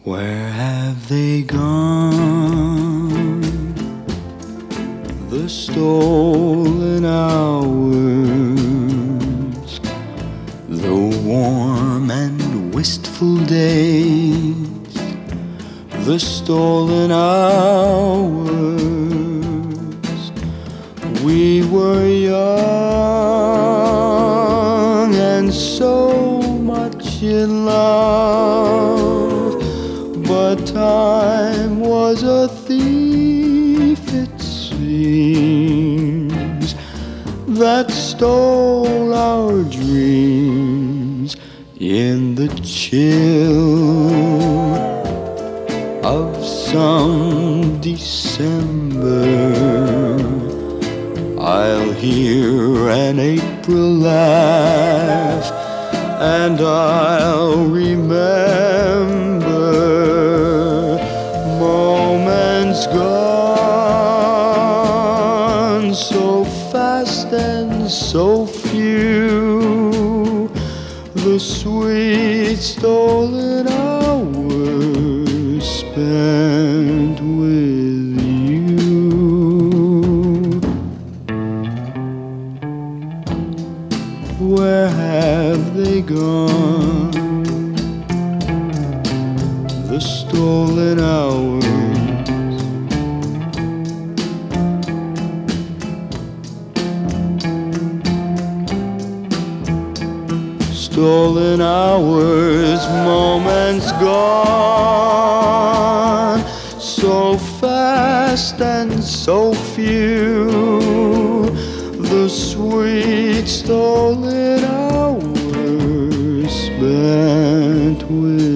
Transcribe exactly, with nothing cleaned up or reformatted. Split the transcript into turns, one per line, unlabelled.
Where have they gone? The stolen hours, the warm and wistful days, the stolen hours. We were young and so much in love, but time was a thief, it seems, that stole our dreams in the chill of some December. I'll hear an April laugh, and I'll remember moments gone so fast and so few, the sweet stolen hours spent with you. Where have they gone? The stolen hours. Stolen hours, moments gone so fast and so few, the sweet stolen hours spent with